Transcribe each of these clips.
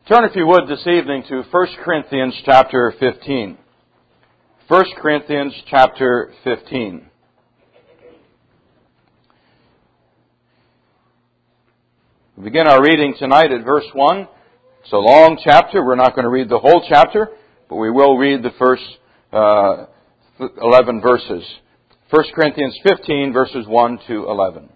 Turn, if you would, this evening to 1 Corinthians chapter 15. 1 Corinthians chapter 15. We begin our reading tonight at verse 1. It's a long chapter. We're not going to read the whole chapter, but we will read the first 11 verses. 1 Corinthians 15, verses 1 to 11.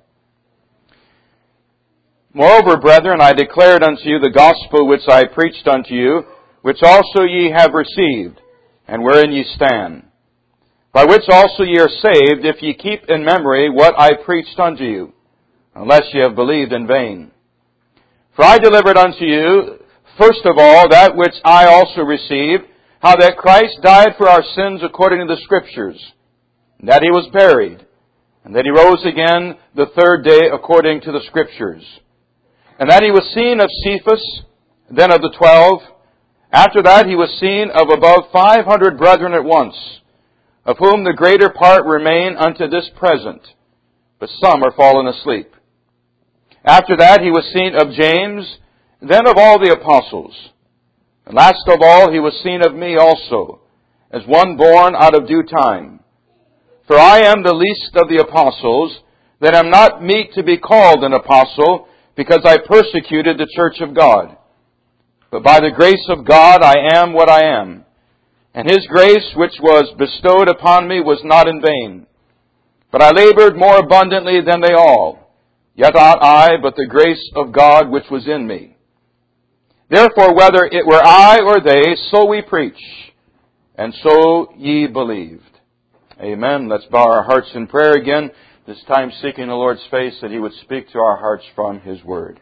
Moreover, brethren, I declared unto you the gospel which I preached unto you, which also ye have received, and wherein ye stand, by which also ye are saved, if ye keep in memory what I preached unto you, unless ye have believed in vain. For I delivered unto you, first of all, that which I also received, how that Christ died for our sins according to the Scriptures, and that He was buried, and that He rose again the third day according to the Scriptures, and that He was seen of Cephas, then of the 12. After that He was seen of above 500 brethren at once, of whom the greater part remain unto this present, but some are fallen asleep. After that He was seen of James, then of all the apostles. And last of all He was seen of me also, as one born out of due time. For I am the least of the apostles, that am not meet to be called an apostle, because I persecuted the church of God. But by the grace of God I am what I am. And His grace which was bestowed upon me was not in vain. But I labored more abundantly than they all. Yet not I, but the grace of God which was in me. Therefore, whether it were I or they, so we preach, and so ye believed. Amen. Let's bow our hearts in prayer again, this time seeking the Lord's face that He would speak to our hearts from His Word.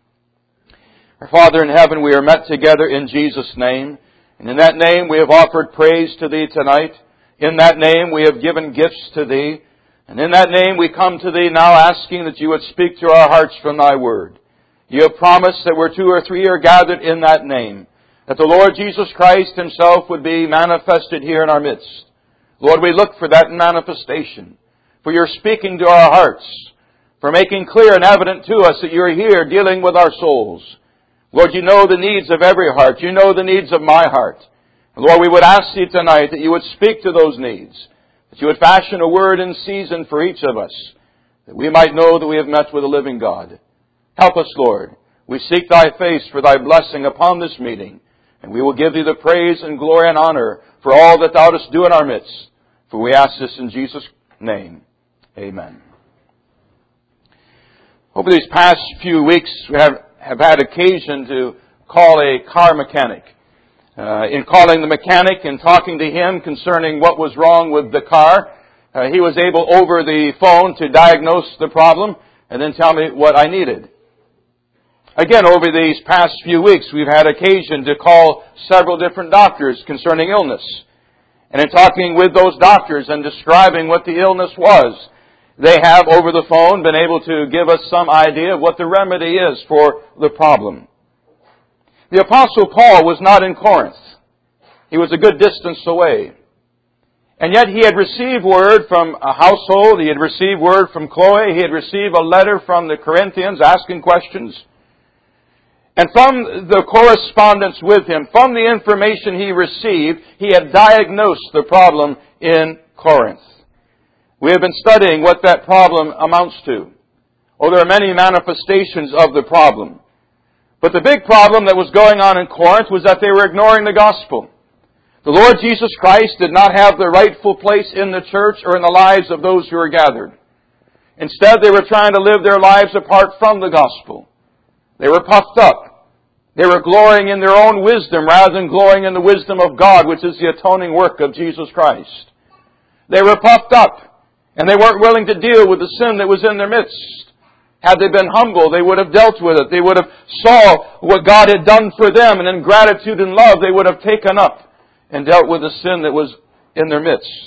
Our Father in heaven, we are met together in Jesus' name, and in that name we have offered praise to Thee tonight. In that name we have given gifts to Thee, and in that name we come to Thee now asking that You would speak to our hearts from Thy Word. You have promised that where 2 or 3 are gathered in that name, that the Lord Jesus Christ Himself would be manifested here in our midst. Lord, we look for that manifestation, for You're speaking to our hearts, for making clear and evident to us that You're here dealing with our souls. Lord, You know the needs of every heart. You know the needs of my heart. And Lord, we would ask Thee tonight that You would speak to those needs, that You would fashion a word in season for each of us, that we might know that we have met with a living God. Help us, Lord. We seek Thy face for Thy blessing upon this meeting, and we will give Thee the praise and glory and honor for all that Thou dost do in our midst. For we ask this in Jesus' name. Amen. Over these past few weeks, we have had occasion to call a car mechanic. In calling the mechanic and talking to him concerning what was wrong with the car, he was able over the phone to diagnose the problem and then tell me what I needed. Again, over these past few weeks, we've had occasion to call several different doctors concerning illness. And in talking with those doctors and describing what the illness was, they have, over the phone, been able to give us some idea of what the remedy is for the problem. The Apostle Paul was not in Corinth. He was a good distance away. And yet he had received word from a household, he had received word from Chloe, he had received a letter from the Corinthians asking questions. And from the correspondence with him, from the information he received, he had diagnosed the problem in Corinth. We have been studying what that problem amounts to. Oh, there are many manifestations of the problem. But the big problem that was going on in Corinth was that they were ignoring the gospel. The Lord Jesus Christ did not have the rightful place in the church or in the lives of those who were gathered. Instead, they were trying to live their lives apart from the gospel. They were puffed up. They were glorying in their own wisdom rather than glorying in the wisdom of God, which is the atoning work of Jesus Christ. They were puffed up, and they weren't willing to deal with the sin that was in their midst. Had they been humble, they would have dealt with it. They would have saw what God had done for them, and in gratitude and love, they would have taken up and dealt with the sin that was in their midst.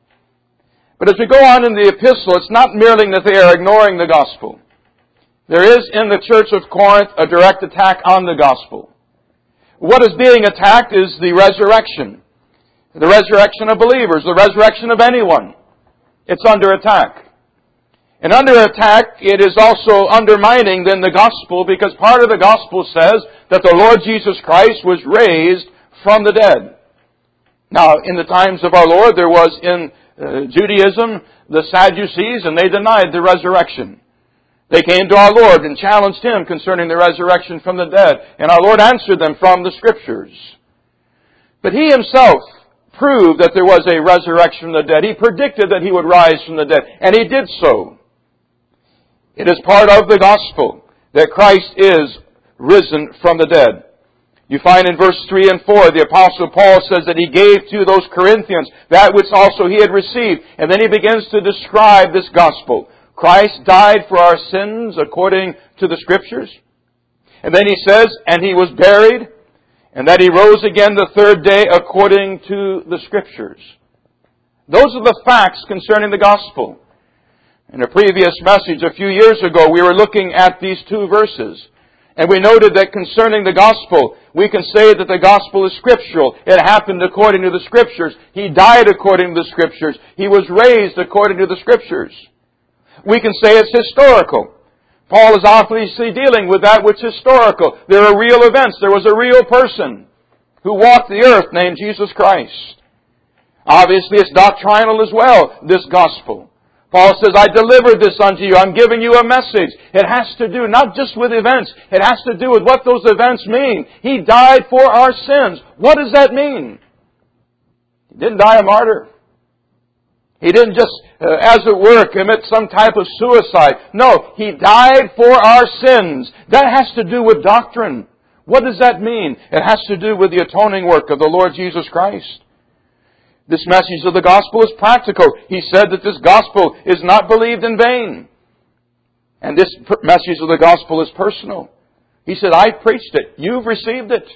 But as we go on in the epistle, it's not merely that they are ignoring the gospel. There is in the church of Corinth a direct attack on the gospel. What is being attacked is the resurrection. The resurrection of believers, the resurrection of anyone. It's under attack. And under attack, it is also undermining then the gospel, because part of the gospel says that the Lord Jesus Christ was raised from the dead. Now, in the times of our Lord, there was in Judaism the Sadducees, and they denied the resurrection. They came to our Lord and challenged Him concerning the resurrection from the dead. And our Lord answered them from the Scriptures. But He Himself proved that there was a resurrection from the dead. He predicted that He would rise from the dead. And He did so. It is part of the gospel that Christ is risen from the dead. You find in verse 3 and 4, the Apostle Paul says that he gave to those Corinthians that which also he had received. And then he begins to describe this gospel. Christ died for our sins according to the Scriptures. And then he says, and He was buried, and that He rose again the third day according to the Scriptures. Those are the facts concerning the gospel. In a previous message a few years ago, we were looking at these two verses. And we noted that concerning the gospel, we can say that the gospel is scriptural. It happened according to the Scriptures. He died according to the Scriptures. He was raised according to the Scriptures. We can say it's historical. Paul is obviously dealing with that which is historical. There are real events. There was a real person who walked the earth named Jesus Christ. Obviously, it's doctrinal as well, this gospel. Paul says, I delivered this unto you. I'm giving you a message. It has to do not just with events. It has to do with what those events mean. He died for our sins. What does that mean? He didn't die a martyr. He didn't just, as it were, commit some type of suicide. No, He died for our sins. That has to do with doctrine. What does that mean? It has to do with the atoning work of the Lord Jesus Christ. This message of the gospel is practical. He said that this gospel is not believed in vain. And this message of the gospel is personal. He said, I preached it. You've received it.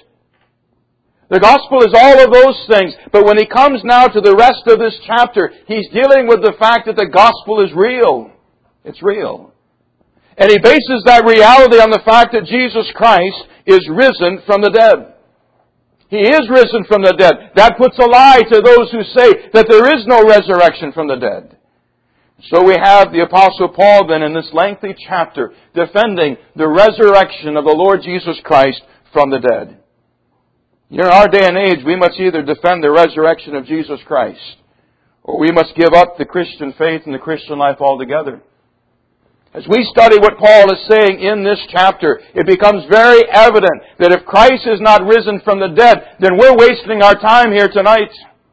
The gospel is all of those things. But when he comes now to the rest of this chapter, he's dealing with the fact that the gospel is real. It's real. And he bases that reality on the fact that Jesus Christ is risen from the dead. He is risen from the dead. That puts a lie to those who say that there is no resurrection from the dead. So we have the Apostle Paul then in this lengthy chapter defending the resurrection of the Lord Jesus Christ from the dead. In our day and age, we must either defend the resurrection of Jesus Christ, or we must give up the Christian faith and the Christian life altogether. As we study what Paul is saying in this chapter, it becomes very evident that if Christ is not risen from the dead, then we're wasting our time here tonight.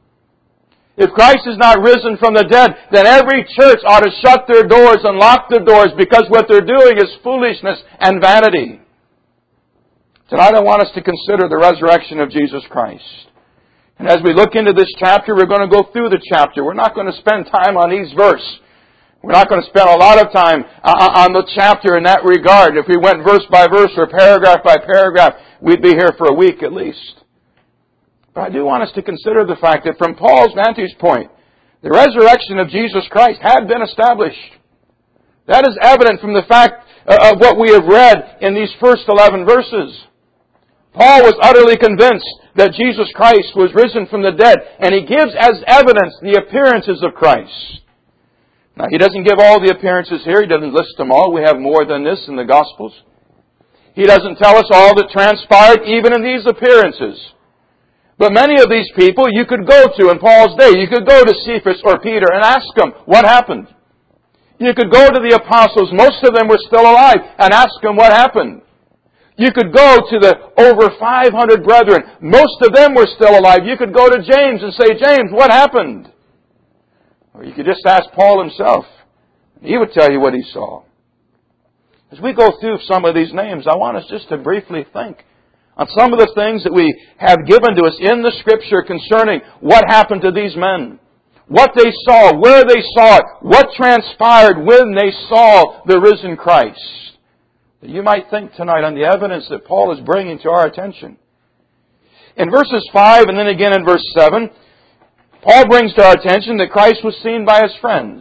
If Christ is not risen from the dead, then every church ought to shut their doors and lock their doors, because what they're doing is foolishness and vanity. Tonight I want us to consider the resurrection of Jesus Christ. And as we look into this chapter, we're going to go through the chapter. We're not going to spend time on each verse. We're not going to spend a lot of time on the chapter in that regard. If we went verse by verse or paragraph by paragraph, we'd be here for a week at least. But I do want us to consider the fact that from Paul's vantage point, the resurrection of Jesus Christ had been established. That is evident from the fact of what we have read in these first 11 verses. Paul was utterly convinced that Jesus Christ was risen from the dead, and he gives as evidence the appearances of Christ. Now, he doesn't give all the appearances here. He doesn't list them all. We have more than this in the Gospels. He doesn't tell us all that transpired even in these appearances. But many of these people you could go to in Paul's day. You could go to Cephas or Peter and ask them what happened. You could go to the apostles. Most of them were still alive, and ask them what happened. You could go to the over 500 brethren. Most of them were still alive. You could go to James and say, James, what happened? Or you could just ask Paul himself. He would tell you what he saw. As we go through some of these names, I want us just to briefly think on some of the things that we have given to us in the Scripture concerning what happened to these men. What they saw, where they saw it, what transpired when they saw the risen Christ. You might think tonight on the evidence that Paul is bringing to our attention. In verses 5 and then again in verse 7, Paul brings to our attention that Christ was seen by His friends.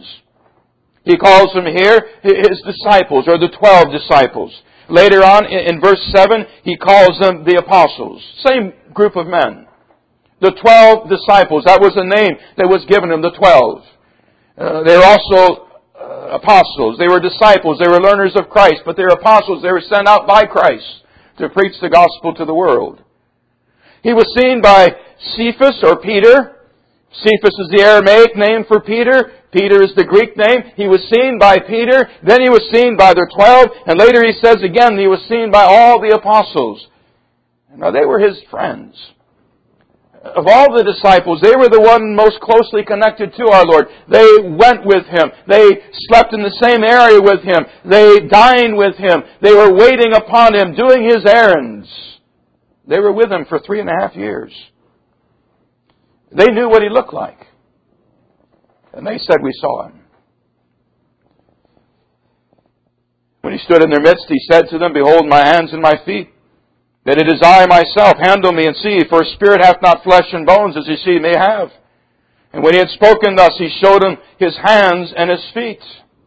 He calls them here His disciples, or the 12 disciples. Later on in verse 7, he calls them the apostles. Same group of men. The 12 disciples, that was the name that was given them, the 12. They're also apostles. They were disciples. They were learners of Christ. But they were apostles. They were sent out by Christ to preach the gospel to the world. He was seen by Cephas, or Peter. Cephas is the Aramaic name for Peter. Peter is the Greek name. He was seen by Peter. Then he was seen by the 12. And later he says again, he was seen by all the apostles. Now they were his friends. Of all the disciples, they were the one most closely connected to our Lord. They went with Him. They slept in the same area with Him. They dined with Him. They were waiting upon Him, doing His errands. They were with Him for 3.5 years. They knew what He looked like. And they said, we saw Him. When He stood in their midst, He said to them, behold my hands and my feet, that it is I myself. Handle me and see, for a spirit hath not flesh and bones, as ye see me have. And when He had spoken thus, He showed them His hands and His feet.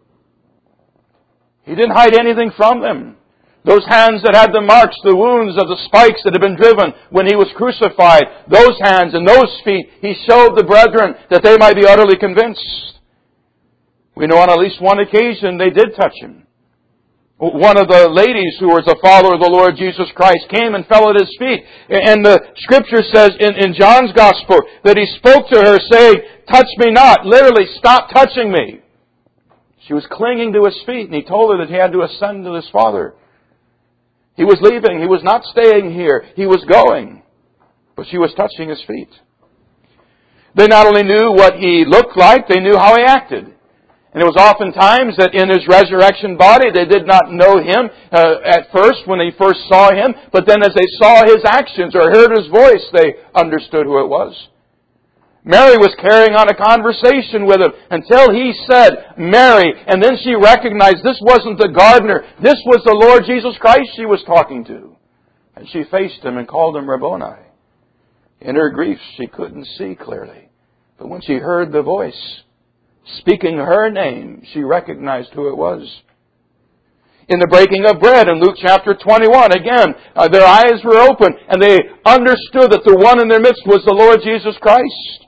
He didn't hide anything from them. Those hands that had the marks, the wounds of the spikes that had been driven when He was crucified, those hands and those feet, He showed the brethren that they might be utterly convinced. We know on at least one occasion they did touch Him. One of the ladies who was a follower of the Lord Jesus Christ came and fell at His feet. And the Scripture says in John's Gospel that He spoke to her saying, touch me not. Literally, stop touching me. She was clinging to His feet, and He told her that He had to ascend to His Father. He was leaving. He was not staying here. He was going. But she was touching His feet. They not only knew what He looked like, they knew how He acted. And it was oftentimes that in His resurrection body, they did not know Him at first when they first saw Him. But then as they saw His actions or heard His voice, they understood who it was. Mary was carrying on a conversation with Him until He said, Mary. And then she recognized this wasn't the gardener. This was the Lord Jesus Christ she was talking to. And she faced Him and called Him Rabboni. In her grief, she couldn't see clearly. But when she heard the voice speaking her name, she recognized who it was. In the breaking of bread in Luke chapter 21, again, their eyes were open and they understood that the one in their midst was the Lord Jesus Christ.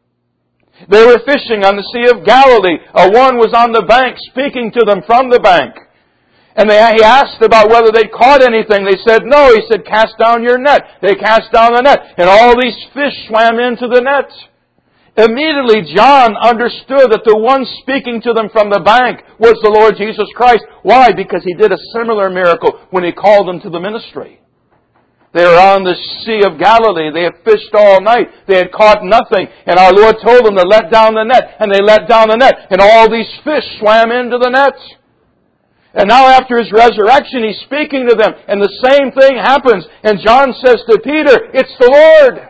They were fishing on the Sea of Galilee. One was on the bank speaking to them from the bank. And he asked about whether they'd caught anything. They said, no. He said, cast down your net. They cast down the net. And all these fish swam into the net. Immediately, John understood that the one speaking to them from the bank was the Lord Jesus Christ. Why? Because He did a similar miracle when He called them to the ministry. They were on the Sea of Galilee. They had fished all night. They had caught nothing. And our Lord told them to let down the net. And they let down the net. And all these fish swam into the net. And now after His resurrection, He's speaking to them. And the same thing happens. And John says to Peter, it's the Lord.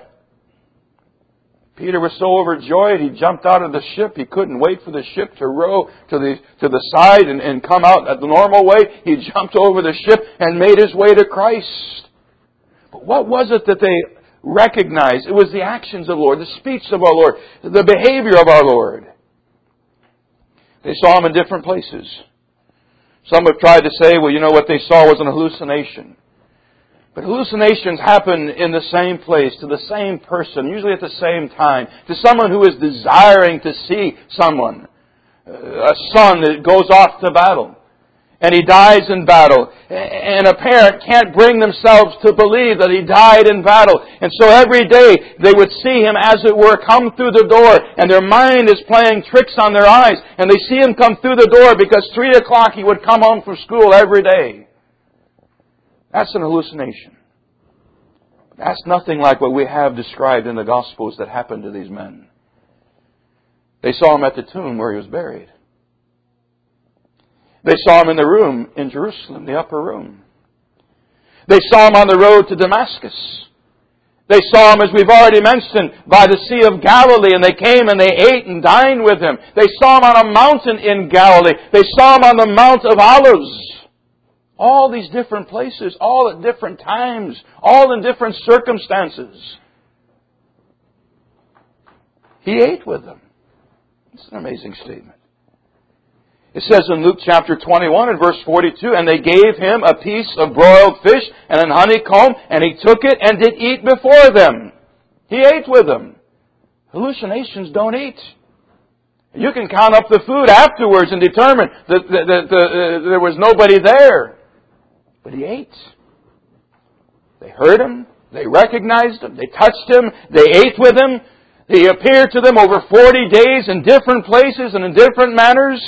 Peter was so overjoyed, he jumped out of the ship. He couldn't wait for the ship to row to the side and come out the normal way. He jumped over the ship and made his way to Christ. But what was it that they recognized? It was the actions of the Lord, the speech of our Lord, the behavior of our Lord. They saw Him in different places. Some have tried to say, well, what they saw was an hallucination. But hallucinations happen in the same place, to the same person, usually at the same time, to someone who is desiring to see someone. A son that goes off to battle, and he dies in battle. And a parent can't bring themselves to believe that he died in battle. And so every day they would see him, as it were, come through the door, and their mind is playing tricks on their eyes. And they see him come through the door because 3 o'clock he would come home from school every day. That's an hallucination. That's nothing like what we have described in the Gospels that happened to these men. They saw Him at the tomb where He was buried. They saw Him in the room in Jerusalem, the upper room. They saw Him on the road to Damascus. They saw Him, as we've already mentioned, by the Sea of Galilee, and they came and they ate and dined with Him. They saw Him on a mountain in Galilee. They saw Him on the Mount of Olives. All these different places, all at different times, all in different circumstances. He ate with them. It's an amazing statement. It says in Luke chapter 21 and verse 42, and they gave Him a piece of broiled fish and an honeycomb, and He took it and did eat before them. He ate with them. Hallucinations don't eat. You can count up the food afterwards and determine that there was nobody there. But He ate. They heard Him. They recognized Him. They touched Him. They ate with Him. He appeared to them over 40 days in different places and in different manners.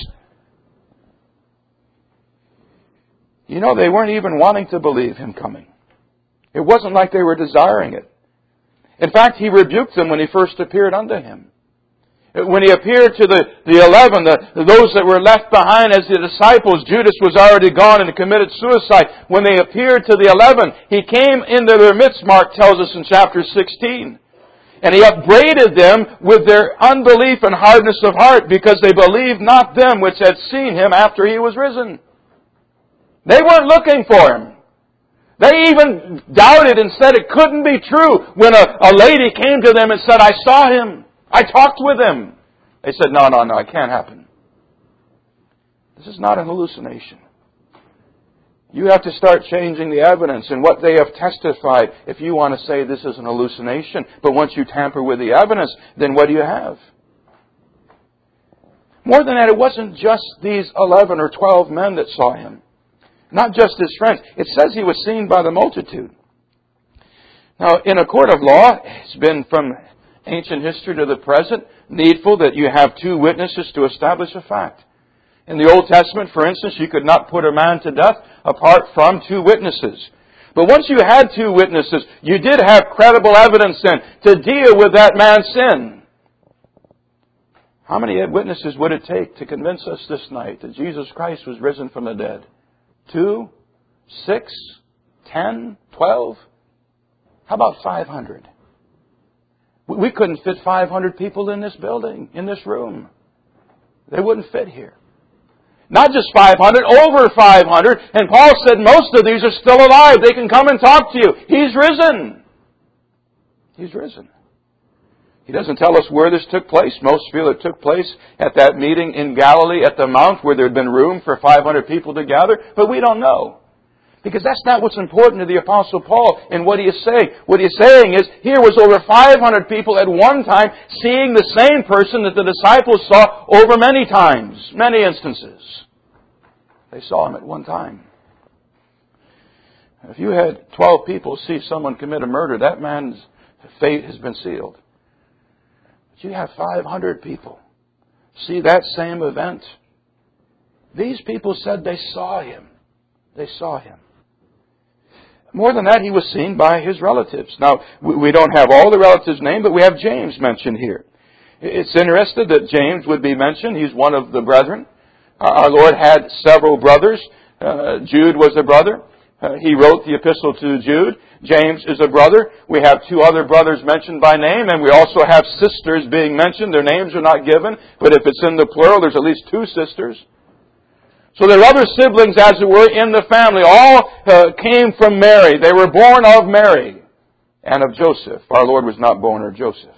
You know, they weren't even wanting to believe Him coming. It wasn't like they were desiring it. In fact, He rebuked them when He first appeared unto Him. When He appeared to the 11, those that were left behind as the disciples, Judas was already gone and committed suicide. When they appeared to the 11, He came into their midst, Mark tells us in chapter 16. And He upbraided them with their unbelief and hardness of heart, because they believed not them which had seen Him after He was risen. They weren't looking for Him. They even doubted and said it couldn't be true when a lady came to them and said, I saw Him. I talked with Him. They said, no, it can't happen. This is not an hallucination. You have to start changing the evidence and what they have testified if you want to say this is an hallucination. But once you tamper with the evidence, then what do you have? More than that, it wasn't just these 11 or 12 men that saw Him. Not just His friends. It says He was seen by the multitude. Now, in a court of law, it's been from ancient history to the present needful that you have two witnesses to establish a fact. In the Old Testament, for instance, you could not put a man to death apart from two witnesses. But once you had two witnesses, you did have credible evidence then to deal with that man's sin. How many witnesses would it take to convince us this night that Jesus Christ was risen from the dead? 2, 6, 10, 12? How about 500? We couldn't fit 500 people in this building, in this room. They wouldn't fit here. Not just 500, over 500. And Paul said most of these are still alive. They can come and talk to you. He's risen. He's risen. He doesn't tell us where this took place. Most feel it took place at that meeting in Galilee at the Mount where there had been room for 500 people to gather. But we don't know. Because that's not what's important to the Apostle Paul in what he is saying. What he's saying is, here was over 500 people at one time seeing the same person that the disciples saw over many times, many instances. They saw Him at one time. If you had 12 people see someone commit a murder, that man's fate has been sealed. But you have 500 people see that same event. These people said they saw Him. They saw Him. More than that, He was seen by His relatives. Now, we don't have all the relatives' names, but we have James mentioned here. It's interesting that James would be mentioned. He's one of the brethren. Our Lord had several brothers. Jude was a brother. He wrote the epistle to Jude. James is a brother. We have two other brothers mentioned by name, and we also have sisters being mentioned. Their names are not given, but if it's in the plural, there's at least two sisters. So there are other siblings, as it were, in the family. All came from Mary. They were born of Mary and of Joseph. Our Lord was not born of Joseph.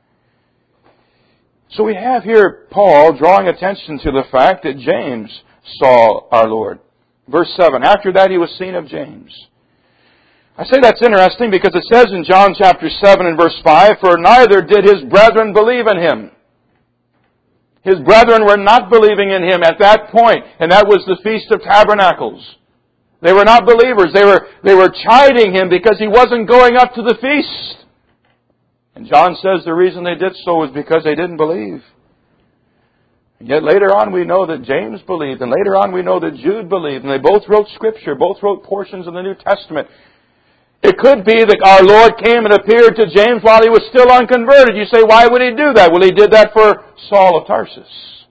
So we have here Paul drawing attention to the fact that James saw our Lord. Verse 7, after that He was seen of James. I say that's interesting because it says in John chapter 7 and verse 5, for neither did His brethren believe in Him. His brethren were not believing in Him at that point, and that was the Feast of Tabernacles. They were not believers. They were chiding Him because He wasn't going up to the feast. And John says the reason they did so was because they didn't believe. And yet later on we know that James believed, and later on we know that Jude believed, and they both wrote Scripture, both wrote portions of the New Testament. It could be that our Lord came and appeared to James while he was still unconverted. You say, why would He do that? Well, He did that for Saul of Tarsus.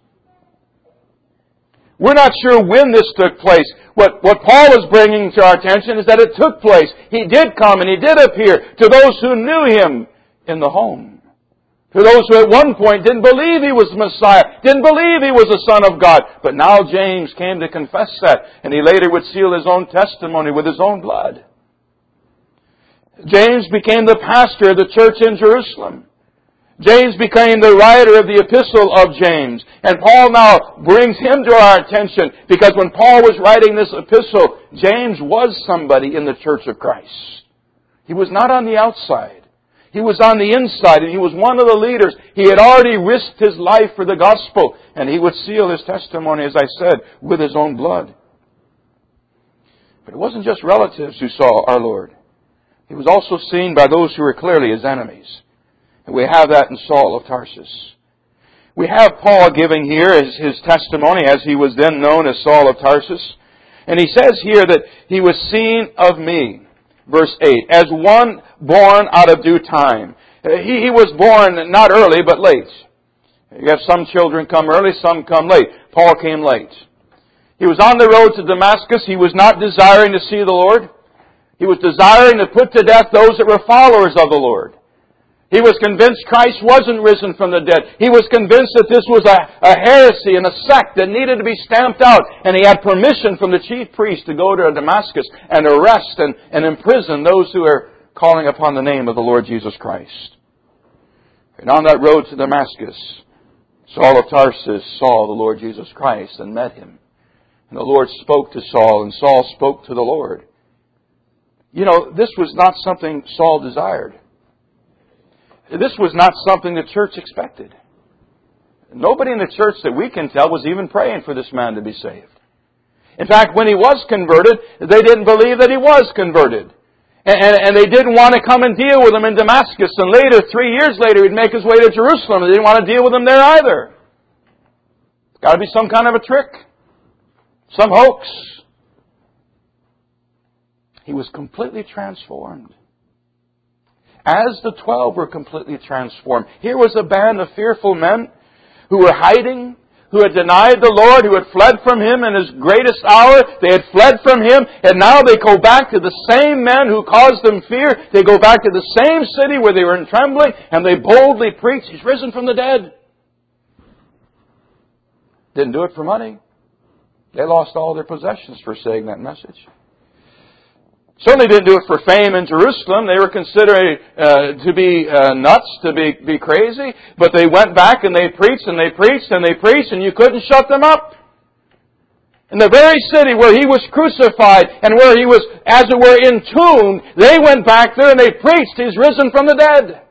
We're not sure when this took place. What Paul is bringing to our attention is that it took place. He did come and He did appear to those who knew Him in the home. To those who at one point didn't believe He was Messiah, didn't believe He was the Son of God. But now James came to confess that, and he later would seal his own testimony with his own blood. James became the pastor of the church in Jerusalem. James became the writer of the epistle of James. And Paul now brings him to our attention because when Paul was writing this epistle, James was somebody in the church of Christ. He was not on the outside. He was on the inside, and he was one of the leaders. He had already risked his life for the gospel, and he would seal his testimony, as I said, with his own blood. But it wasn't just relatives who saw our Lord. He was also seen by those who were clearly his enemies. And we have that in Saul of Tarsus. We have Paul giving here his testimony, as he was then known as Saul of Tarsus. And he says here that he was seen of me, verse 8, as one born out of due time. He was born not early, but late. You have some children come early, some come late. Paul came late. He was on the road to Damascus. He was not desiring to see the Lord. He was desiring to put to death those that were followers of the Lord. He was convinced Christ wasn't risen from the dead. He was convinced that this was a heresy and a sect that needed to be stamped out. And he had permission from the chief priest to go to Damascus and arrest and imprison those who are calling upon the name of the Lord Jesus Christ. And on that road to Damascus, Saul of Tarsus saw the Lord Jesus Christ and met him. And the Lord spoke to Saul, and Saul spoke to the Lord. You know, this was not something Saul desired. This was not something the church expected. Nobody in the church that we can tell was even praying for this man to be saved. In fact, when he was converted, they didn't believe that he was converted. And they didn't want to come and deal with him in Damascus. And later, 3 years later, he'd make his way to Jerusalem. They didn't want to deal with him there either. It's got to be some kind of a trick. Some hoax. He was completely transformed. As the 12 were completely transformed. Here was a band of fearful men who were hiding, who had denied the Lord, who had fled from Him in His greatest hour. They had fled from Him, and now they go back to the same men who caused them fear. They go back to the same city where they were in trembling, and they boldly preach, He's risen from the dead. Didn't do it for money. They lost all their possessions for saying that message. Certainly didn't do it for fame in Jerusalem. They were considered to be nuts, to be crazy. But they went back and they preached and they preached and they preached, and you couldn't shut them up. In the very city where He was crucified and where He was, as it were, entombed, they went back there and they preached, He's risen from the dead.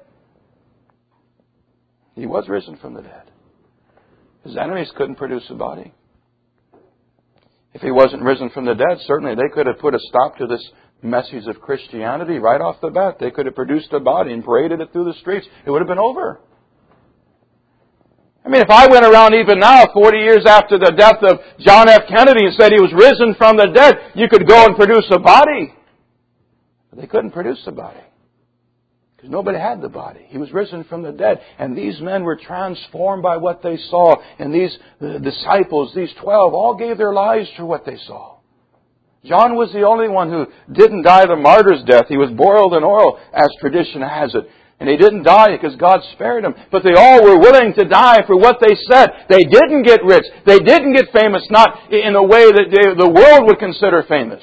He was risen from the dead. His enemies couldn't produce a body. If He wasn't risen from the dead, certainly they could have put a stop to this message of Christianity right off the bat. They could have produced a body and paraded it through the streets. It would have been over. I mean, if I went around even now, 40 years after the death of John F. Kennedy, and said he was risen from the dead, you could go and produce a body. But they couldn't produce a body. Because nobody had the body. He was risen from the dead. And these men were transformed by what they saw. And these disciples, these 12, all gave their lives for what they saw. John was the only one who didn't die the martyr's death. He was boiled in oil, as tradition has it. And he didn't die because God spared him. But they all were willing to die for what they said. They didn't get rich. They didn't get famous, not in a way that the world would consider famous.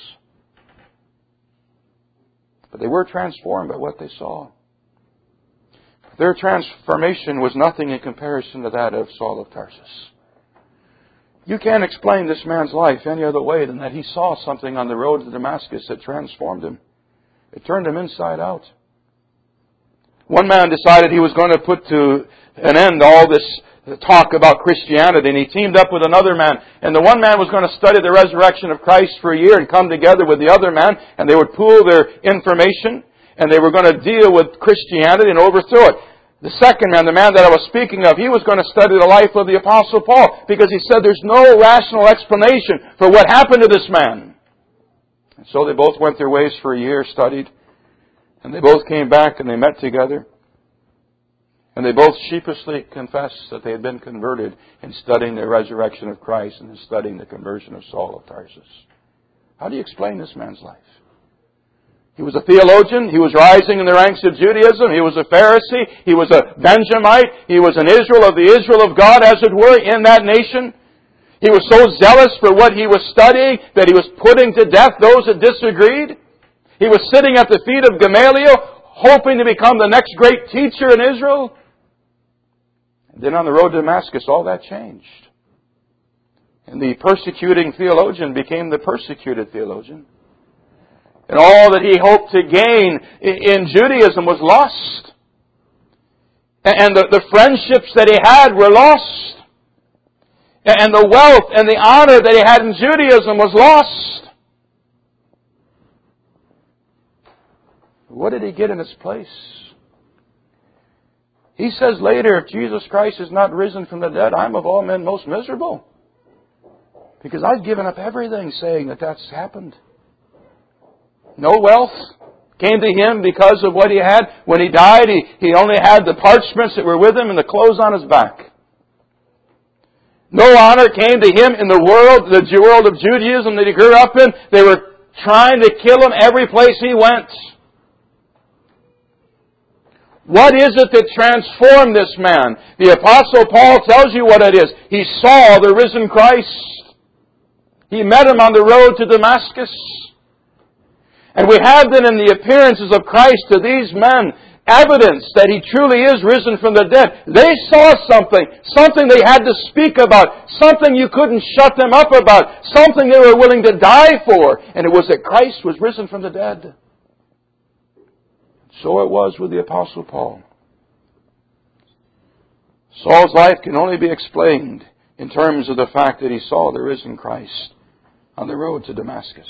But they were transformed by what they saw. Their transformation was nothing in comparison to that of Saul of Tarsus. You can't explain this man's life any other way than that he saw something on the road to Damascus that transformed him. It turned him inside out. One man decided he was going to put to an end all this talk about Christianity, and he teamed up with another man. And the one man was going to study the resurrection of Christ for a year and come together with the other man, and they would pool their information, and they were going to deal with Christianity and overthrow it. The second man, the man that I was speaking of, he was going to study the life of the Apostle Paul, because he said there's no rational explanation for what happened to this man. And so they both went their ways for a year, studied, and they both came back and they met together. And they both sheepishly confessed that they had been converted in studying the resurrection of Christ and in studying the conversion of Saul of Tarsus. How do you explain this man's life? He was a theologian. He was rising in the ranks of Judaism. He was a Pharisee. He was a Benjamite. He was an Israel of the Israel of God, as it were, in that nation. He was so zealous for what he was studying that he was putting to death those that disagreed. He was sitting at the feet of Gamaliel, hoping to become the next great teacher in Israel. And then on the road to Damascus, all that changed. And the persecuting theologian became the persecuted theologian. And all that he hoped to gain in Judaism was lost. And the friendships that he had were lost. And the wealth and the honor that he had in Judaism was lost. What did he get in its place? He says later, if Jesus Christ is not risen from the dead, I'm of all men most miserable. Because I've given up everything saying that that's happened. No wealth came to him because of what he had. When he died, he only had the parchments that were with him and the clothes on his back. No honor came to him in the world of Judaism that he grew up in. They were trying to kill him every place he went. What is it that transformed this man? The Apostle Paul tells you what it is. He saw the risen Christ. He met him on the road to Damascus. And we have then in the appearances of Christ to these men evidence that He truly is risen from the dead. They saw something they had to speak about, something you couldn't shut them up about, something they were willing to die for, and it was that Christ was risen from the dead. So it was with the Apostle Paul. Saul's life can only be explained in terms of the fact that he saw the risen Christ on the road to Damascus.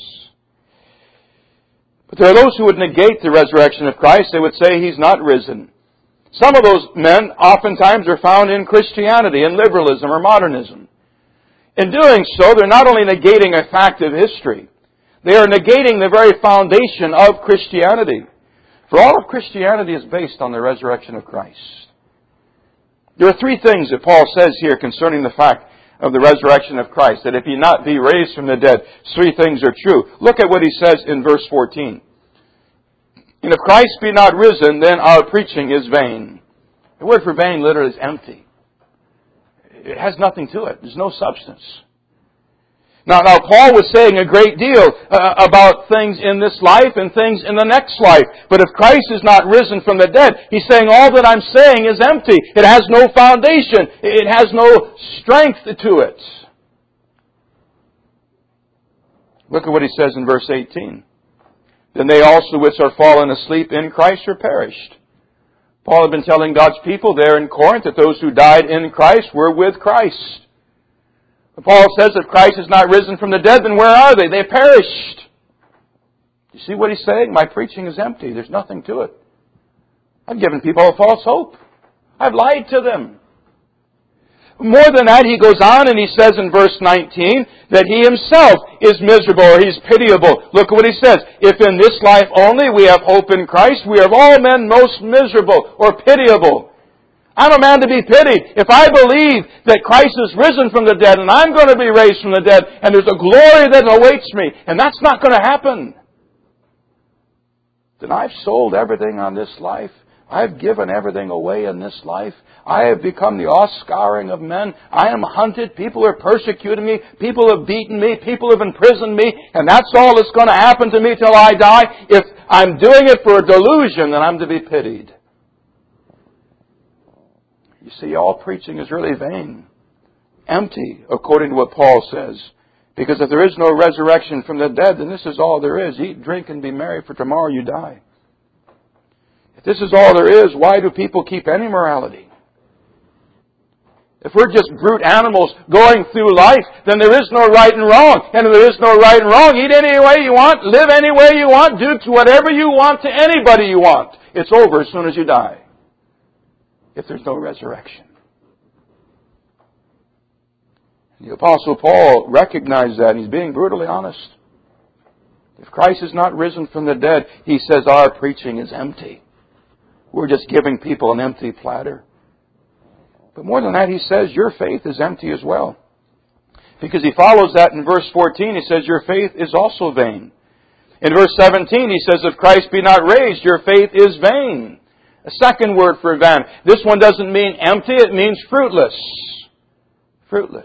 But there are those who would negate the resurrection of Christ. They would say He's not risen. Some of those men oftentimes are found in Christianity, in liberalism or modernism. In doing so, they're not only negating a fact of history, they are negating the very foundation of Christianity. For all of Christianity is based on the resurrection of Christ. There are three things that Paul says here concerning the fact of the resurrection of Christ, that if He not be raised from the dead, three things are true. Look at what he says in verse 14. And if Christ be not risen, then our preaching is vain. The word for vain literally is empty. It has nothing to it. There's no substance. Now Paul was saying a great deal about things in this life and things in the next life. But if Christ is not risen from the dead, he's saying all that I'm saying is empty. It has no foundation. It has no strength to it. Look at what he says in verse 18. Then they also which are fallen asleep in Christ are perished. Paul had been telling God's people there in Corinth that those who died in Christ were with Christ. Paul says if Christ is not risen from the dead, then where are they? They perished. You see what he's saying? My preaching is empty. There's nothing to it. I've given people a false hope. I've lied to them. More than that, he goes on and he says in verse 19 that he himself is miserable or he's pitiable. Look at what he says. If in this life only we have hope in Christ, we are of all men most miserable or pitiable. I'm a man to be pitied. If I believe that Christ is risen from the dead and I'm going to be raised from the dead and there's a glory that awaits me, and that's not going to happen, then I've sold everything on this life. I've given everything away in this life. I have become the offscouring of men. I am hunted. People are persecuting me. People have beaten me. People have imprisoned me. And that's all that's going to happen to me till I die. If I'm doing it for a delusion, then I'm to be pitied. You see, all preaching is really vain. Empty, according to what Paul says. Because if there is no resurrection from the dead, then this is all there is. Eat, drink, and be merry, for tomorrow you die. If this is all there is, why do people keep any morality? If we're just brute animals going through life, then there is no right and wrong. And if there is no right and wrong, eat any way you want, live any way you want, do to whatever you want to anybody you want. It's over as soon as you die. If there's no resurrection. The Apostle Paul recognized that, and he's being brutally honest. If Christ is not risen from the dead, he says our preaching is empty. We're just giving people an empty platter. But more than that, he says your faith is empty as well. Because he follows that in verse 14, he says your faith is also vain. In verse 17, he says if Christ be not raised, your faith is vain. A second word for vain. This one doesn't mean empty, it means fruitless. Fruitless.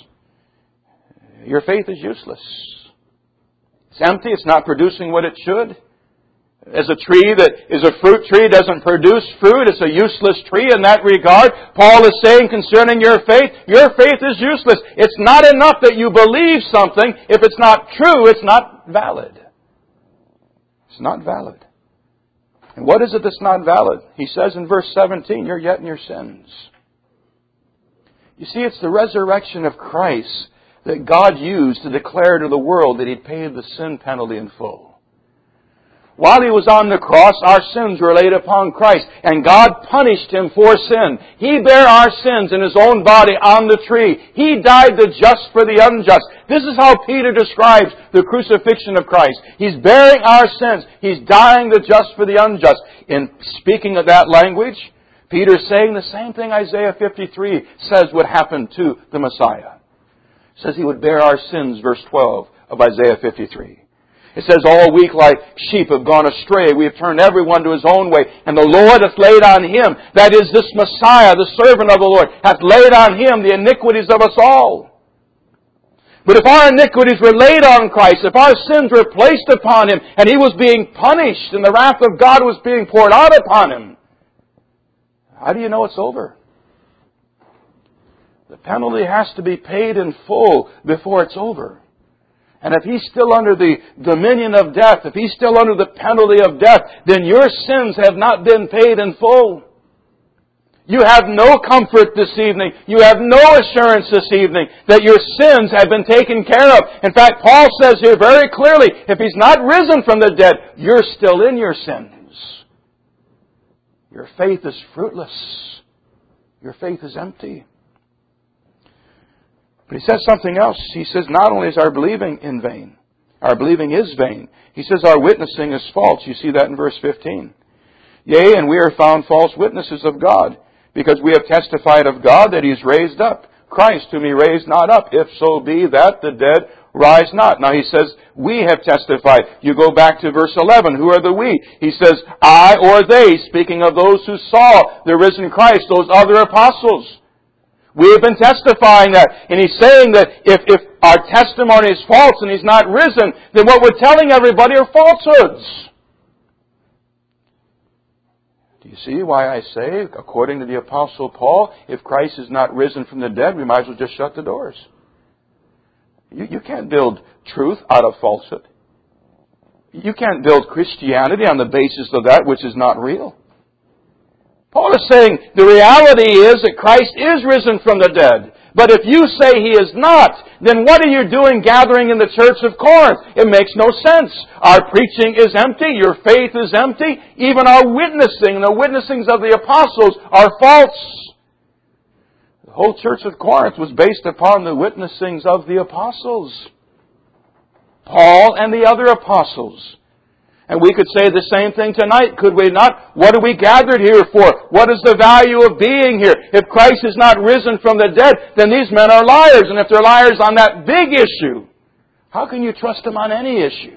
Your faith is useless. It's empty, it's not producing what it should. As a tree that is a fruit tree doesn't produce fruit, it's a useless tree in that regard. Paul is saying concerning your faith is useless. It's not enough that you believe something. If it's not true, it's not valid. It's not valid. And what is it that's not valid? He says in verse 17, you're yet in your sins. You see, it's the resurrection of Christ that God used to declare to the world that He paid the sin penalty in full. While He was on the cross, our sins were laid upon Christ, and God punished Him for sin. He bare our sins in His own body on the tree. He died the just for the unjust. This is how Peter describes the crucifixion of Christ. He's bearing our sins. He's dying the just for the unjust. In speaking of that language, Peter's saying the same thing Isaiah 53 says would happen to the Messiah. It says He would bear our sins, verse 12 of Isaiah 53. It says, all weak like sheep have gone astray. We have turned everyone to his own way. And the Lord hath laid on Him, that is this Messiah, the servant of the Lord, hath laid on Him the iniquities of us all. But if our iniquities were laid on Christ, if our sins were placed upon Him, and He was being punished, and the wrath of God was being poured out upon Him, how do you know it's over? The penalty has to be paid in full before it's over. And if He's still under the dominion of death, if He's still under the penalty of death, then your sins have not been paid in full. You have no comfort this evening. You have no assurance this evening that your sins have been taken care of. In fact, Paul says here very clearly, if He's not risen from the dead, you're still in your sins. Your faith is fruitless. Your faith is empty. But he says something else. He says not only is our believing in vain, our believing is vain. He says our witnessing is false. You see that in verse 15. Yea, and we are found false witnesses of God, because we have testified of God that He is raised up. Christ, whom He raised not up, if so be that the dead rise not. Now he says, we have testified. You go back to verse 11. Who are the we? He says, I or they, speaking of those who saw the risen Christ, those other apostles. We have been testifying that. And he's saying that if our testimony is false and He's not risen, then what we're telling everybody are falsehoods. Do you see why I say, according to the Apostle Paul, if Christ is not risen from the dead, we might as well just shut the doors. You can't build truth out of falsehood. You can't build Christianity on the basis of that which is not real. Paul is saying the reality is that Christ is risen from the dead. But if you say He is not, then what are you doing gathering in the church of Corinth? It makes no sense. Our preaching is empty. Your faith is empty. Even our witnessing and the witnessings of the apostles are false. The whole church of Corinth was based upon the witnessings of the apostles. Paul and the other apostles. And we could say the same thing tonight, could we not? What are we gathered here for? What is the value of being here? If Christ is not risen from the dead, then these men are liars. And if they're liars on that big issue, how can you trust them on any issue?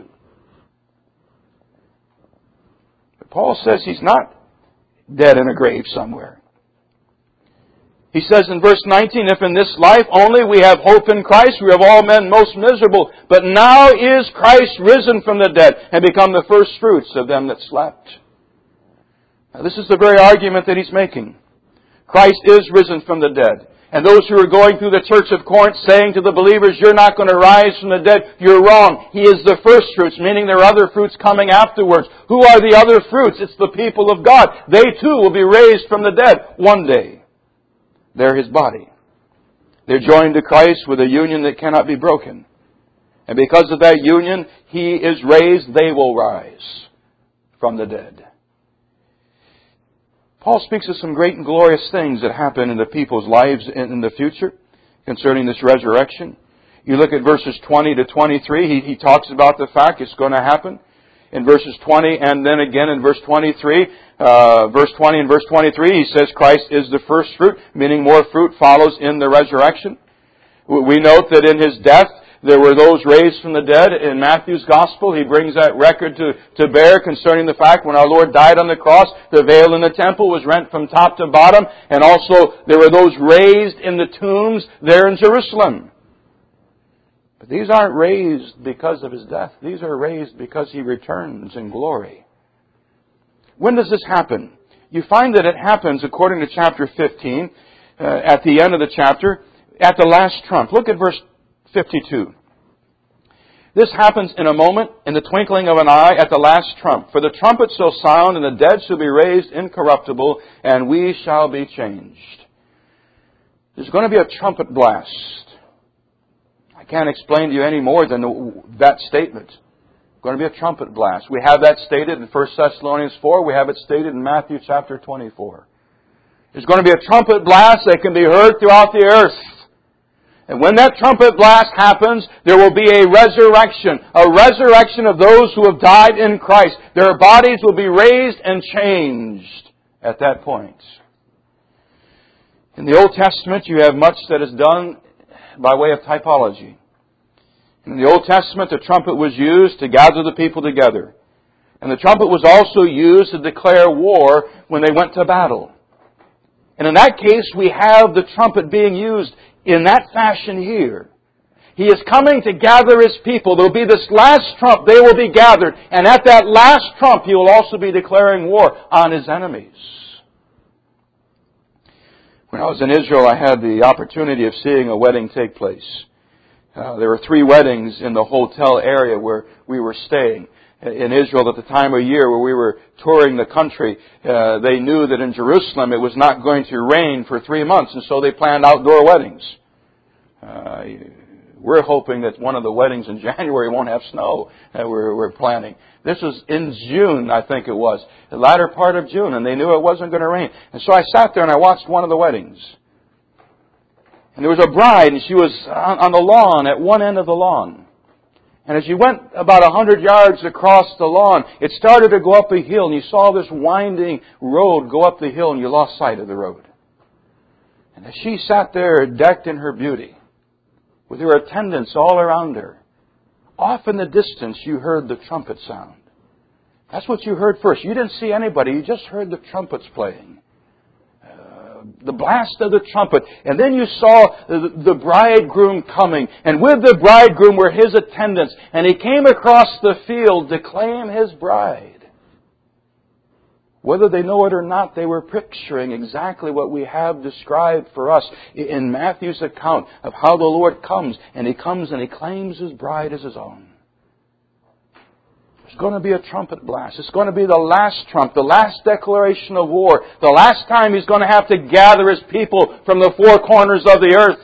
But Paul says He's not dead in a grave somewhere. He says in verse 19, if in this life only we have hope in Christ, we are of all men most miserable. But now is Christ risen from the dead and become the first fruits of them that slept. Now this is the very argument that he's making. Christ is risen from the dead. And those who are going through the church of Corinth saying to the believers, you're not going to rise from the dead, you're wrong. He is the first fruits, meaning there are other fruits coming afterwards. Who are the other fruits? It's the people of God. They too will be raised from the dead one day. They're His body. They're joined to Christ with a union that cannot be broken. And because of that union, He is raised, they will rise from the dead. Paul speaks of some great and glorious things that happen in the people's lives in the future concerning this resurrection. You look at verses 20 to 23, he talks about the fact it's going to happen. In verses 20 and then again in verse 23, verse 20 and verse 23, he says Christ is the first fruit, meaning more fruit follows in the resurrection. We note that in His death, there were those raised from the dead. In Matthew's Gospel, he brings that record to bear concerning the fact when our Lord died on the cross, the veil in the temple was rent from top to bottom, and also there were those raised in the tombs there in Jerusalem. But these aren't raised because of His death. These are raised because He returns in glory. When does this happen? You find that it happens, according to chapter 15, at the end of the chapter, at the last trump. Look at verse 52. This happens in a moment, in the twinkling of an eye, at the last trump. For the trumpet shall sound, and the dead shall be raised incorruptible, and we shall be changed. There's going to be a trumpet blast. I can't explain to you any more than that statement. Going to be a trumpet blast. We have that stated in 1 Thessalonians 4. We have it stated in Matthew chapter 24. There's going to be a trumpet blast that can be heard throughout the earth. And when that trumpet blast happens, there will be a resurrection of those who have died in Christ. Their bodies will be raised and changed at that point. In the Old Testament, you have much that is done by way of typology. In the Old Testament, the trumpet was used to gather the people together. And the trumpet was also used to declare war when they went to battle. And in that case, we have the trumpet being used in that fashion here. He is coming to gather His people. There will be this last trump. They will be gathered. And at that last trump, He will also be declaring war on His enemies. When I was in Israel, I had the opportunity of seeing a wedding take place. There were 3 weddings in the hotel area where we were staying. In Israel at the time of year where we were touring the country, they knew that in Jerusalem it was not going to rain for 3 months, and so they planned outdoor weddings. We're hoping that one of the weddings in January won't have snow that we're planning. This was in June, I think it was, the latter part of June, and they knew it wasn't going to rain. And so I sat there and I watched one of the weddings. And there was a bride, and she was on the lawn, at one end of the lawn. And as you went about 100 yards across the lawn, it started to go up a hill, and you saw this winding road go up the hill, and you lost sight of the road. And as she sat there, decked in her beauty, with her attendants all around her, off in the distance you heard the trumpet sound. That's what you heard first. You didn't see anybody, you just heard the trumpets playing. The blast of the trumpet. And then you saw the bridegroom coming. And with the bridegroom were his attendants. And he came across the field to claim his bride. Whether they know it or not, they were picturing exactly what we have described for us in Matthew's account of how the Lord comes. And He comes and He claims His bride as His own. There's going to be a trumpet blast. It's going to be the last trump, the last declaration of war. The last time He's going to have to gather His people from the 4 corners of the earth.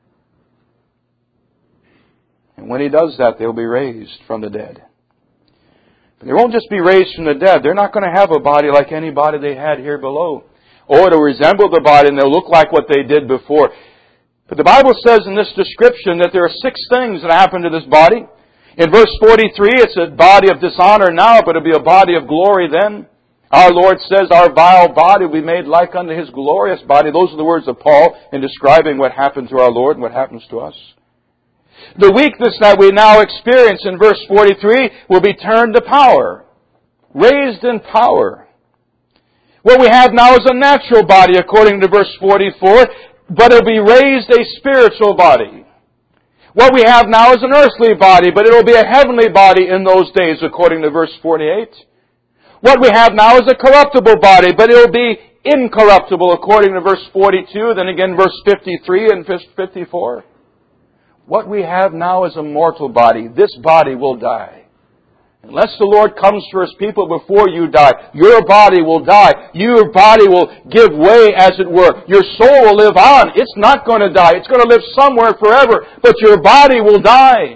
And when He does that, they'll be raised from the dead. But they won't just be raised from the dead. They're not going to have a body like any body they had here below. Or it'll resemble the body and they'll look like what they did before. But the Bible says in this description that there are 6 things that happen to this body. In verse 43, it's a body of dishonor now, but it'll be a body of glory then. Our Lord says our vile body will be made like unto His glorious body. Those are the words of Paul in describing what happened to our Lord and what happens to us. The weakness that we now experience in verse 43 will be turned to power. Raised in power. What we have now is a natural body according to verse 44, but it'll be raised a spiritual body. What we have now is an earthly body, but it will be a heavenly body in those days, according to verse 48. What we have now is a corruptible body, but it will be incorruptible, according to verse 42, then again verse 53 and verse 54. What we have now is a mortal body. This body will die. Unless the Lord comes for His people before you die, your body will die. Your body will give way, as it were. Your soul will live on. It's not going to die. It's going to live somewhere forever. But your body will die.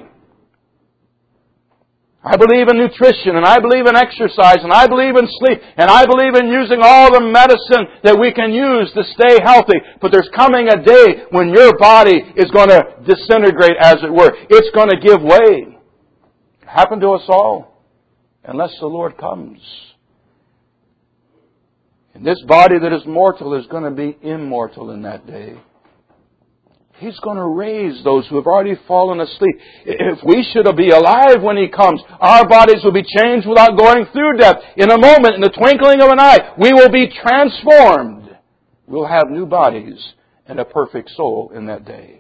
I believe in nutrition, and I believe in exercise, and I believe in sleep, and I believe in using all the medicine that we can use to stay healthy. But there's coming a day when your body is going to disintegrate, as it were. It's going to give way. It happened to us all. Unless the Lord comes. And this body that is mortal is going to be immortal in that day. He's going to raise those who have already fallen asleep. If we should be alive when He comes, our bodies will be changed without going through death. In a moment, in the twinkling of an eye, we will be transformed. We'll have new bodies and a perfect soul in that day.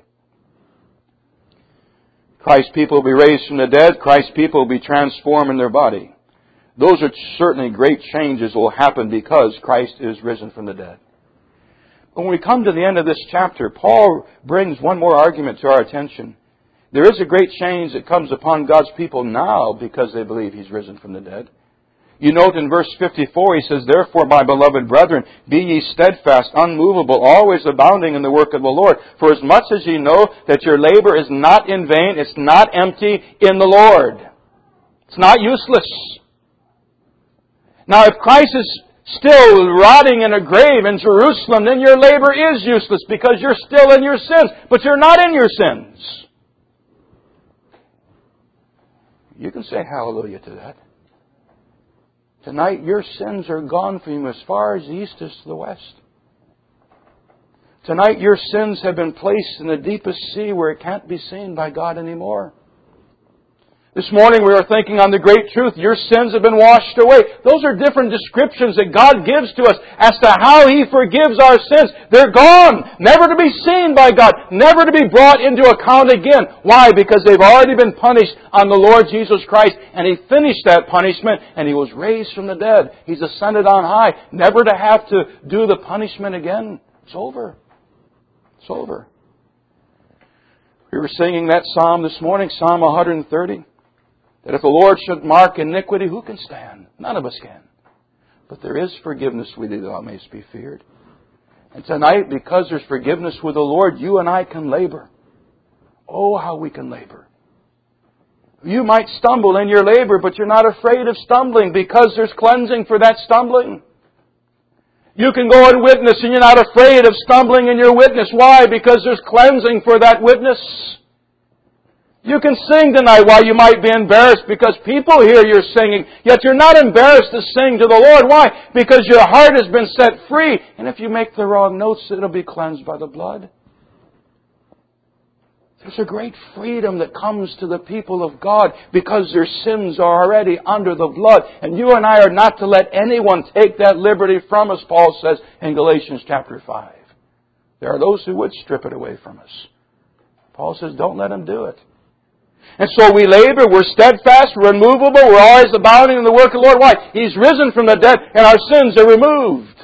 Christ's people will be raised from the dead. Christ's people will be transformed in their body. Those are certainly great changes that will happen because Christ is risen from the dead. When we come to the end of this chapter, Paul brings one more argument to our attention. There is a great change that comes upon God's people now because they believe He's risen from the dead. You note in verse 54, He says, "Therefore, my beloved brethren, be ye steadfast, unmovable, always abounding in the work of the Lord. For as much as ye know that your labor is not in vain, it's not empty in the Lord." It's not useless. Now, if Christ is still rotting in a grave in Jerusalem, then your labor is useless because you're still in your sins. But you're not in your sins. You can say hallelujah to that. Tonight, your sins are gone from you as far as the east is to the west. Tonight, your sins have been placed in the deepest sea where it can't be seen by God anymore. This morning we were thinking on the great truth, your sins have been washed away. Those are different descriptions that God gives to us as to how He forgives our sins. They're gone, never to be seen by God, never to be brought into account again. Why? Because they've already been punished on the Lord Jesus Christ, and He finished that punishment, and He was raised from the dead. He's ascended on high, never to have to do the punishment again. It's over. It's over. We were singing that psalm this morning, Psalm 130. That if the Lord should mark iniquity, who can stand? None of us can. But there is forgiveness with thee, thou mayst be feared. And tonight, because there's forgiveness with the Lord, you and I can labor. Oh, how we can labor. You might stumble in your labor, but you're not afraid of stumbling because there's cleansing for that stumbling. You can go and witness and you're not afraid of stumbling in your witness. Why? Because there's cleansing for that witness. You can sing tonight while you might be embarrassed because people hear you're singing, yet you're not embarrassed to sing to the Lord. Why? Because your heart has been set free. And if you make the wrong notes, it'll be cleansed by the blood. There's a great freedom that comes to the people of God because their sins are already under the blood. And you and I are not to let anyone take that liberty from us, Paul says in Galatians chapter 5. There are those who would strip it away from us. Paul says, don't let them do it. And so we labor, we're steadfast, we're immovable, we're always abounding in the work of the Lord. Why? He's risen from the dead and our sins are removed.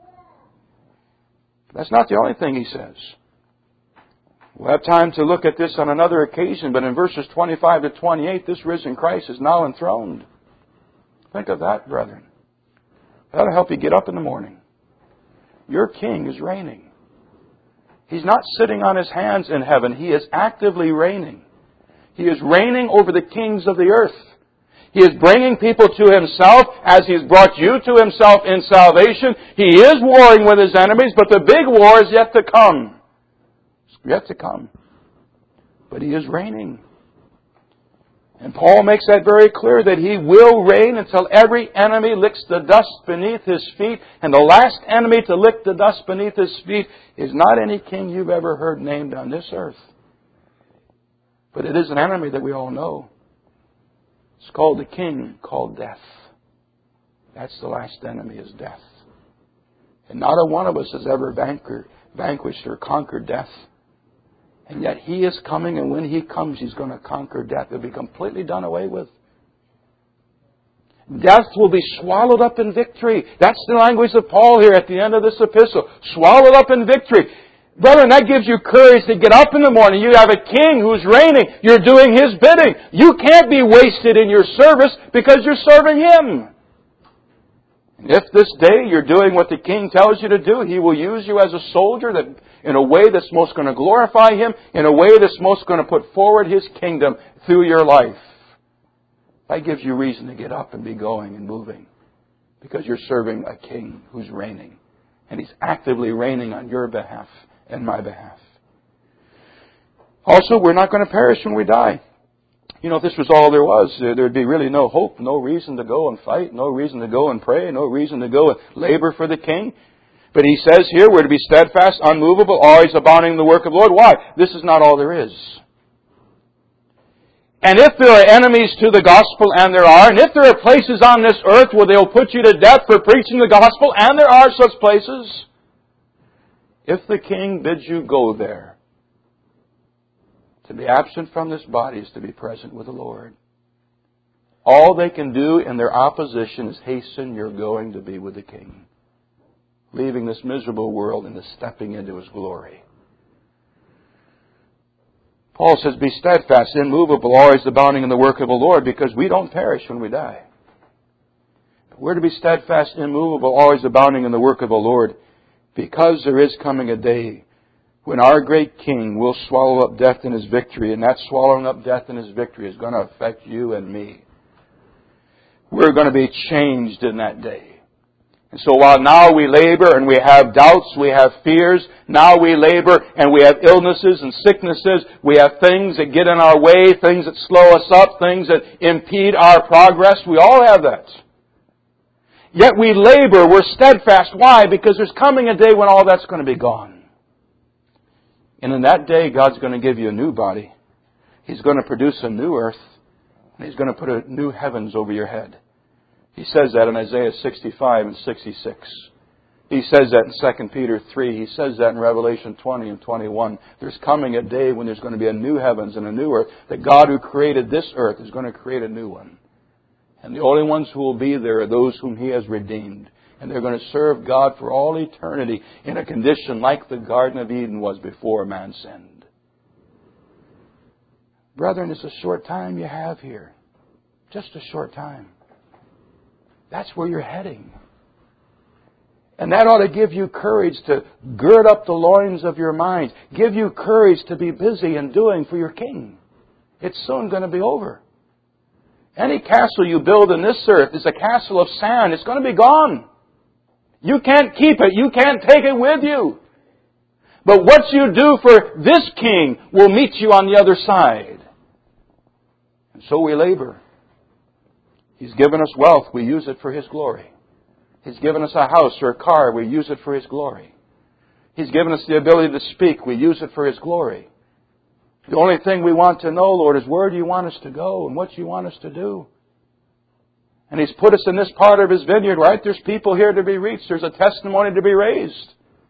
That's not the only thing he says. We'll have time to look at this on another occasion, but in verses 25 to 28, this risen Christ is now enthroned. Think of that, brethren. That'll help you get up in the morning. Your King is reigning. He's not sitting on His hands in heaven. He is actively reigning. He is reigning over the kings of the earth. He is bringing people to Himself as He's brought you to Himself in salvation. He is warring with His enemies, but the big war is yet to come. It's yet to come. But He is reigning. And Paul makes that very clear that He will reign until every enemy licks the dust beneath His feet. And the last enemy to lick the dust beneath His feet is not any king you've ever heard named on this earth. But it is an enemy that we all know. It's called the king, called death. That's the last enemy, is death. And not a one of us has ever vanquished or conquered death. And yet He is coming, and when He comes, He's going to conquer death. It'll be completely done away with. Death will be swallowed up in victory. That's the language of Paul here at the end of this epistle. Swallowed up in victory. Brethren, that gives you courage to get up in the morning. You have a king who's reigning. You're doing His bidding. You can't be wasted in your service because you're serving Him. And if this day you're doing what the king tells you to do, He will use you as a soldier that in a way that's most going to glorify Him, in a way that's most going to put forward His kingdom through your life. That gives you reason to get up and be going and moving because you're serving a king who's reigning. And He's actively reigning on your behalf and my behalf. Also, we're not going to perish when we die. You know, if this was all there was, there'd be really no hope, no reason to go and fight, no reason to go and pray, no reason to go and labor for the King. But he says here we're to be steadfast, unmovable, always abounding in the work of the Lord. Why? This is not all there is. And if there are enemies to the gospel, and there are, and if there are places on this earth where they'll put you to death for preaching the gospel, and there are such places, if the King bids you go there, to be absent from this body is to be present with the Lord. All they can do in their opposition is hasten your going to be with the King, leaving this miserable world and stepping into His glory. Paul says, be steadfast, immovable, always abounding in the work of the Lord, because we don't perish when we die. We're to be steadfast, immovable, always abounding in the work of the Lord, because there is coming a day when our great King will swallow up death in His victory, and that swallowing up death in His victory is going to affect you and me. We're going to be changed in that day. And so while now we labor and we have doubts, we have fears, now we labor and we have illnesses and sicknesses, we have things that get in our way, things that slow us up, things that impede our progress. We all have that. Yet we labor, we're steadfast. Why? Because there's coming a day when all that's going to be gone. And in that day, God's going to give you a new body. He's going to produce a new earth. And He's going to put a new heavens over your head. He says that in Isaiah 65 and 66. He says that in 2 Peter 3. He says that in Revelation 20 and 21. There's coming a day when there's going to be a new heavens and a new earth. That God who created this earth is going to create a new one. And the only ones who will be there are those whom He has redeemed. And they're going to serve God for all eternity in a condition like the Garden of Eden was before man sinned. Brethren, it's a short time you have here. Just a short time. That's where you're heading. And that ought to give you courage to gird up the loins of your mind. Give you courage to be busy and doing for your King. It's soon going to be over. Any castle you build in this earth is a castle of sand. It's going to be gone. You can't keep it. You can't take it with you. But what you do for this King will meet you on the other side. And so we labor. He's given us wealth. We use it for His glory. He's given us a house or a car. We use it for His glory. He's given us the ability to speak. We use it for His glory. The only thing we want to know, Lord, is where do you want us to go and what do you want us to do? And He's put us in this part of His vineyard, right? There's people here to be reached. There's a testimony to be raised.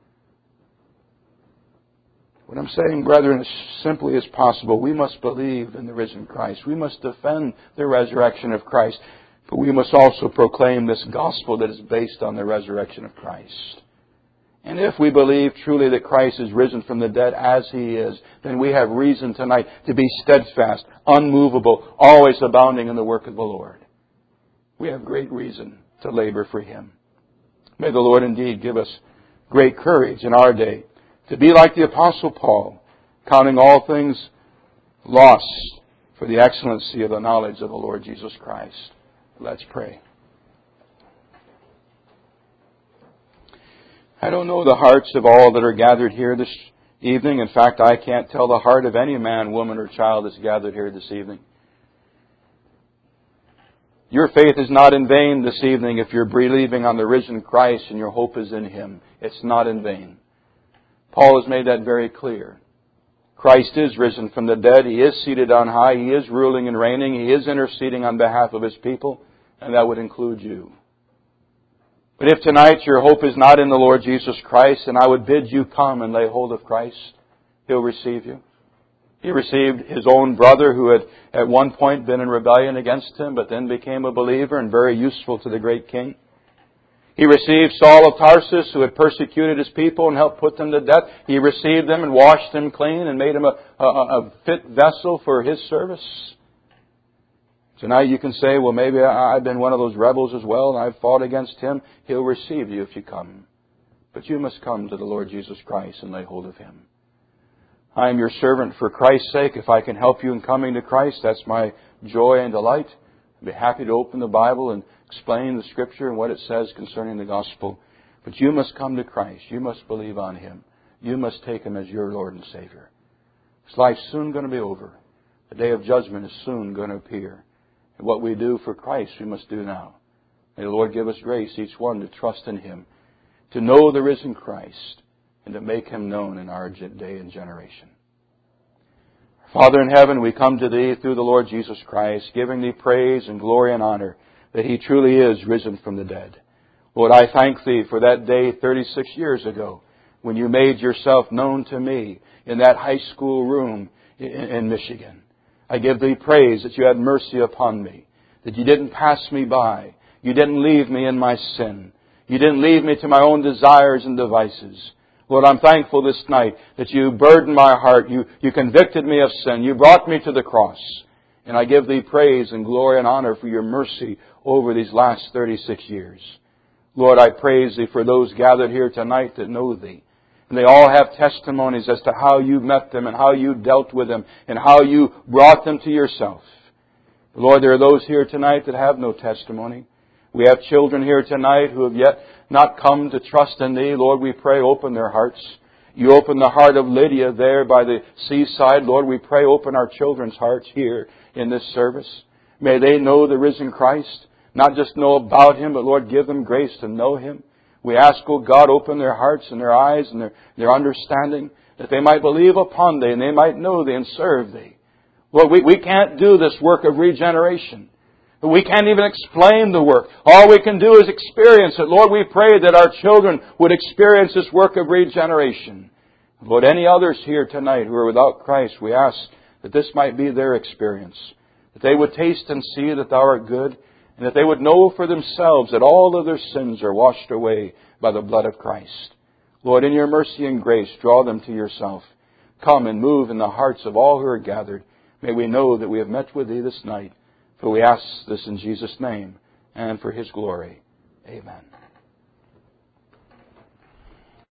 What I'm saying, brethren, as simply as possible, we must believe in the risen Christ. We must defend the resurrection of Christ. But we must also proclaim this gospel that is based on the resurrection of Christ. And if we believe truly that Christ is risen from the dead as He is, then we have reason tonight to be steadfast, unmovable, always abounding in the work of the Lord. We have great reason to labor for Him. May the Lord indeed give us great courage in our day to be like the Apostle Paul, counting all things lost for the excellency of the knowledge of the Lord Jesus Christ. Let's pray. I don't know the hearts of all that are gathered here this evening. In fact, I can't tell the heart of any man, woman, or child that's gathered here this evening. Your faith is not in vain this evening if you're believing on the risen Christ and your hope is in Him. It's not in vain. Paul has made that very clear. Christ is risen from the dead. He is seated on high. He is ruling and reigning. He is interceding on behalf of His people, and that would include you. But if tonight your hope is not in the Lord Jesus Christ, then I would bid you come and lay hold of Christ. He'll receive you. He received His own brother who had at one point been in rebellion against Him, but then became a believer and very useful to the great King. He received Saul of Tarsus, who had persecuted His people and helped put them to death. He received them and washed them clean and made him a fit vessel for His service. Tonight you can say, well, maybe I've been one of those rebels as well and I've fought against Him. He'll receive you if you come. But you must come to the Lord Jesus Christ and lay hold of Him. I am your servant for Christ's sake. If I can help you in coming to Christ, that's my joy and delight. I'd be happy to open the Bible and explain the Scripture and what it says concerning the gospel. But you must come to Christ. You must believe on Him. You must take Him as your Lord and Savior. This life's soon going to be over. The day of judgment is soon going to appear. And what we do for Christ, we must do now. May the Lord give us grace, each one, to trust in Him, to know the risen Christ, and to make Him known in our day and generation. Father in heaven, we come to Thee through the Lord Jesus Christ, giving Thee praise and glory and honor that He truly is risen from the dead. Lord, I thank Thee for that day 36 years ago when You made Yourself known to me in that high school room in Michigan. I give Thee praise that You had mercy upon me, that You didn't pass me by. You didn't leave me in my sin. You didn't leave me to my own desires and devices. Lord, I'm thankful this night that You burdened my heart. You convicted me of sin. You brought me to the cross. And I give Thee praise and glory and honor for Your mercy over these last 36 years. Lord, I praise Thee for those gathered here tonight that know Thee. And they all have testimonies as to how You met them and how You dealt with them and how You brought them to Yourself. Lord, there are those here tonight that have no testimony. We have children here tonight who have yet not come to trust in Thee. Lord, we pray, open their hearts. You open the heart of Lydia there by the seaside. Lord, we pray, open our children's hearts here in this service. May they know the risen Christ. Not just know about Him, but Lord, give them grace to know Him. We ask, O God, open their hearts and their eyes and their understanding, that they might believe upon Thee and they might know Thee and serve Thee. Lord, we can't do this work of regeneration. We can't even explain the work. All we can do is experience it. Lord, we pray that our children would experience this work of regeneration. Lord, any others here tonight who are without Christ, we ask that this might be their experience. That they would taste and see that Thou art good, and that they would know for themselves that all of their sins are washed away by the blood of Christ. Lord, in Your mercy and grace, draw them to Yourself. Come and move in the hearts of all who are gathered. May we know that we have met with Thee this night. For we ask this in Jesus' name and for His glory. Amen.